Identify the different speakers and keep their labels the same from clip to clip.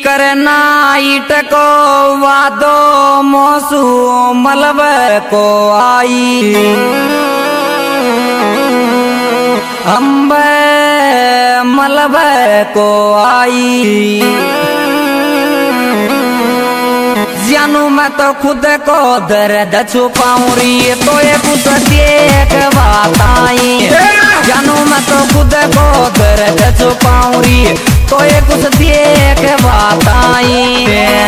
Speaker 1: करना इटको वादो मोसू मलब को आई अम्बे मलब को आई जानू मैं तो खुद को दर्द छुपाऊं री तो ये कुछ देख बताई जानू मैं तो खुद को दर्द छुपाऊं री तो ये कुछ देख बताई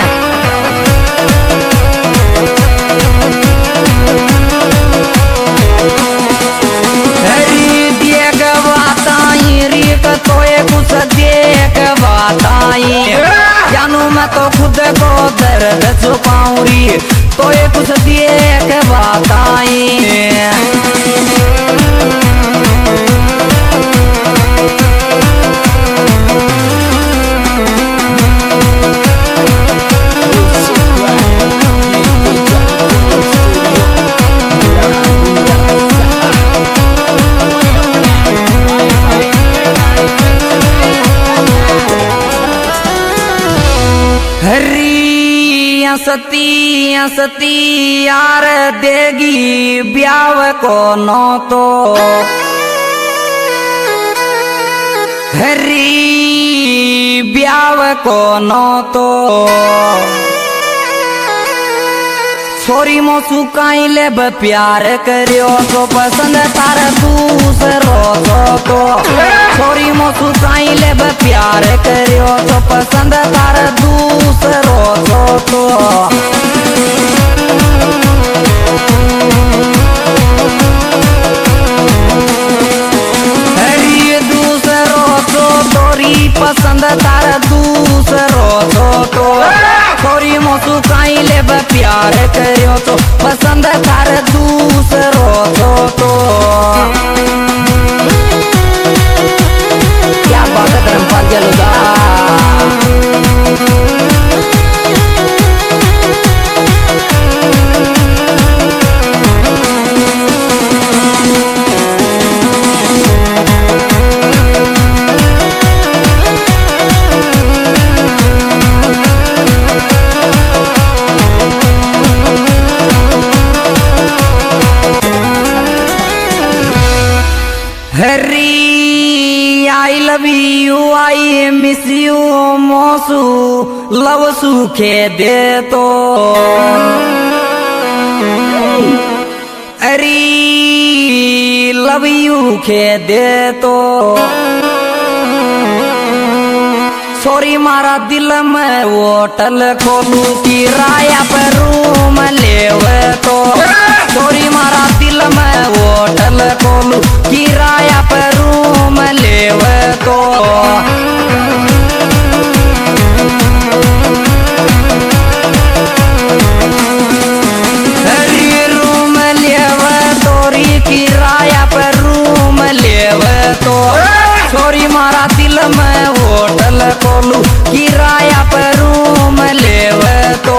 Speaker 1: तो ये कुछ देख बताई जानू मैं तो खुद को दर्द छुपाऊं री तो ये कुछ देख बताई सती सती यार देगी ब्याव को नो तो हरी ब्याव को नो तो छोरी मोसू काई ले प्यार करियो तो पसंद तार दूसरो तो छोरी मोसू काई ले प्यार करियो तो पसंद तार दूसरो तो हरी दूसरो तो तोरी पसंद तार दूसरो तो छोरी मोसू काई ले प्यार करियो तो पसंद तार दूसरो तो क्या बात है धर्मपाल जलूदा Hari I love you I miss you मोसू लव सूखे दे तो अरे लव यू खे दे तो सॉरी मारा दिल में होटल खोलू किराया पर रूम लेवे तो सॉरी मारा दिल में होटल खोलू किराया पर रूम लेवे तो रूम लेवे तोरी किराया पर रूम लेवे तो सॉरी मारा दिल में होटल खोलू किराया पर रूम लेवे तो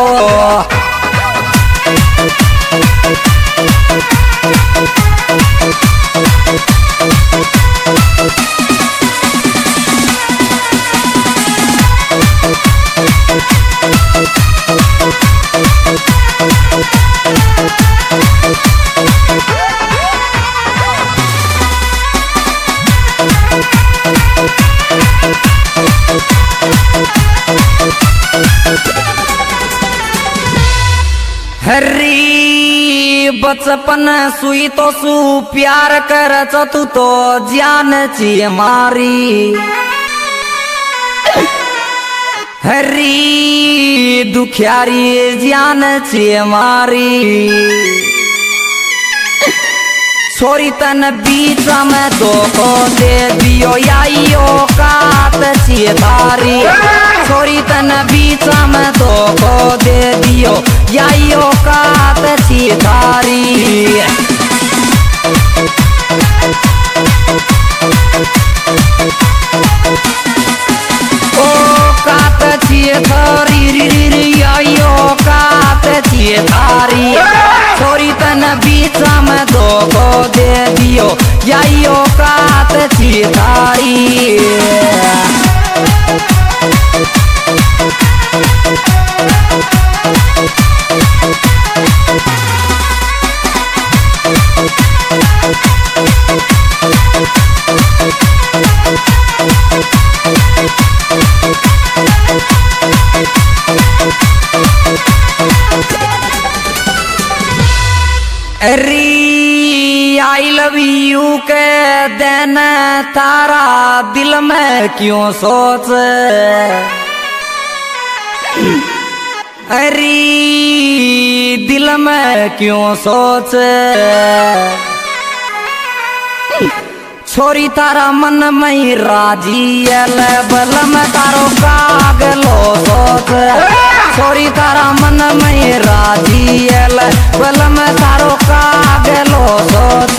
Speaker 1: हरी बचपन सुई तो सू प्यार कर तू तो जान ची मारी हरी दुखियारी जान ची मारी छोरी तन बीच में धोखो दे दियो याइयो कात ची तारी छोरी तन बीच में धोखो दे दियो याइयो कात ची तारी ओ कात ची थारी री याइयो कात ची तारी छोरी तन बीच में धोखो दे दियो याइयो कात ची तारी लव यू के देना तारा दिल में क्यों सोच, अरे दिल में क्यों सोच, छोरी तारा मन में राजी बल में तारो कागलो सोच, छोरी तारा मन में राजी बल में तारो कागलो सोच।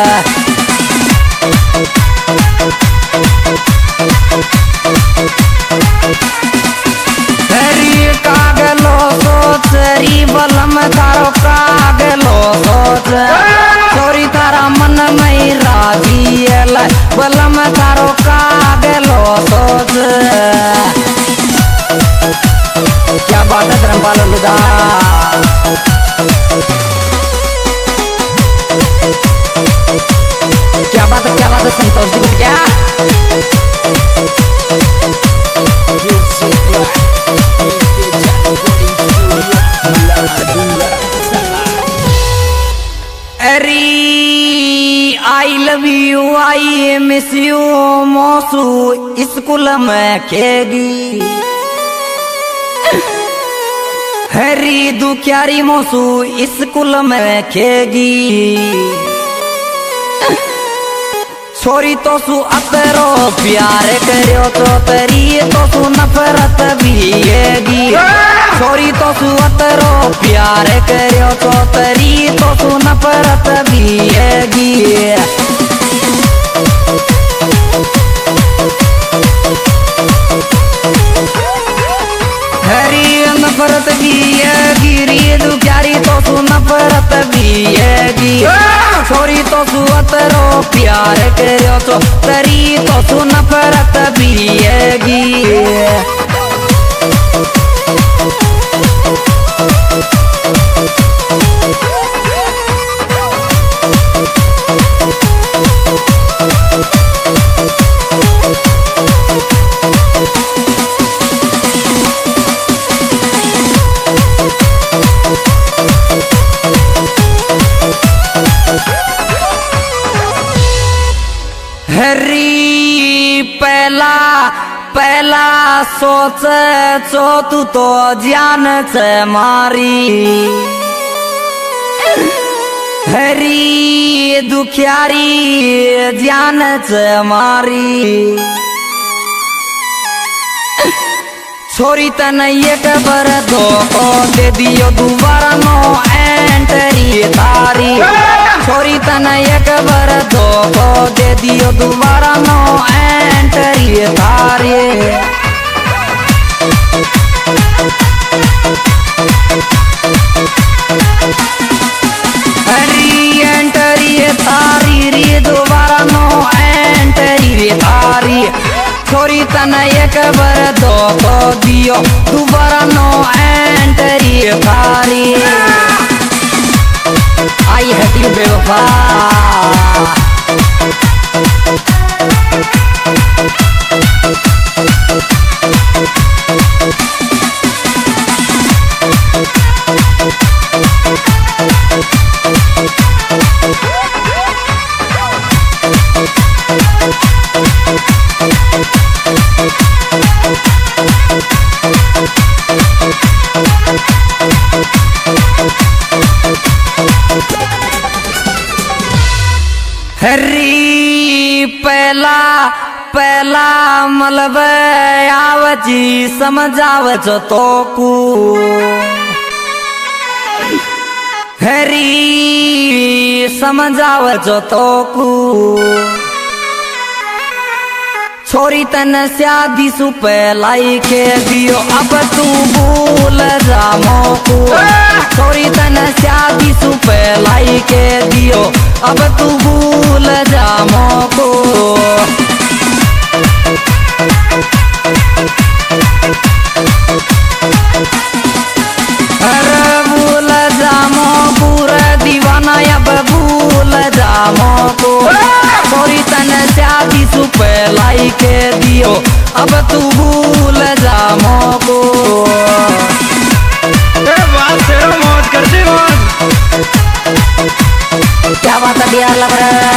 Speaker 1: कागलो सोच री बल में तारो कागलो सोच, छोरी तारा मन में राजी बल में तारो कागलो सोच। क्या बात है धर्मपाल लुदा, क्या बात है संतोष जी क्या I love you I miss you मौसू स्कूल में खेगी, हरी दुखियारी मौसू स्कूल में खेगी, छोरी तो सु अतरो प्यार करो तो तेरी तो सु नफरत भी येगी, छोरी तो सु अतरो प्यार करो तो तेरी तो सु नफरत भी येगी। हरी नफरत भी येगी री दुखियारी तो सु नफरत भी येगी, छोरी तो सु अतरो प्यार करो तो तेरी तो सु नफरत भी येगी। हरी पहला सोच चो तू तो जान से मारी, हरी दुखियारी जान से मारी, छोरी तन एक बार धोखो दे दियो दोबारा नो एंट्री तारी, छोरी तन एक बार धोखो दे दियो दोबारा नो एंट्री तारी। हरी एंट्री तारी रे दोबारा नो एंट्री तारी, छोरी तन एक बार धोखो दियो दोबारा नो एंट्री तारी। आई हटी बेवफा हरी पहला मलब आवची समझावच तो कू, हरी समझावच तो कू, छोरी तन शादी सु पहलाई के दियो अब तू भूल जा मोकू, छोरी तन शादी सु पहलाई के दियो अब तू भूल जा मोकू। अरे भूल जा मोकू रे दीवाना अब भूल जा मोकू, छोरी तन शादी सु पहलाई के दियो अब तू भूल जा मोकू।
Speaker 2: बात से मौज करती मौज,
Speaker 1: क्या बात है यार लग रहा है।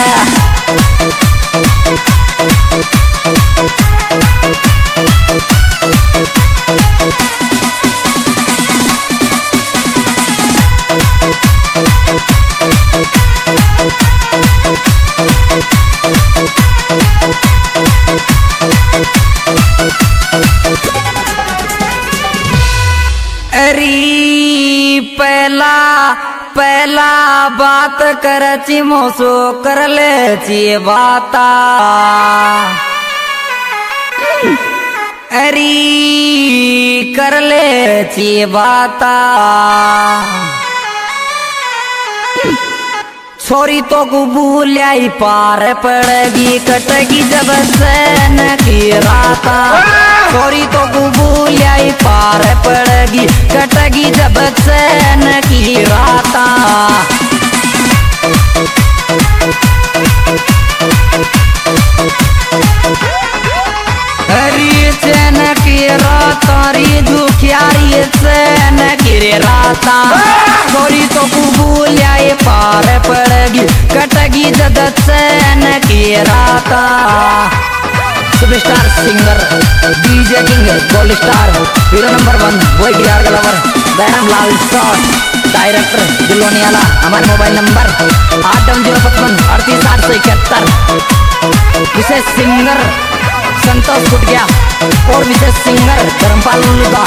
Speaker 1: अरे पहला पहला बात करची मोसो कर ले ची बाता अरे कर ले ची बाता छोरी तो भूलियाई पार पड़ेगी कटेगी जब सैन की राता छोरी तो भूलियाई पार पड़ेगी कटेगी जब सैन की राता हरी चैन की राता री दुखियारी चैन की राता छोरी तो भूलियाई पार पड़ेगी कटेगी जब चैन की राता superstar singer DJ king gold star hero number 1 boy guitar का lover Bairam Lal shot director दिलोनी वाला हमारा मोबाइल नंबर 81055 3871 विशेष सिंगर संतोष गुटिया और विशेष सिंगर धर्मपाल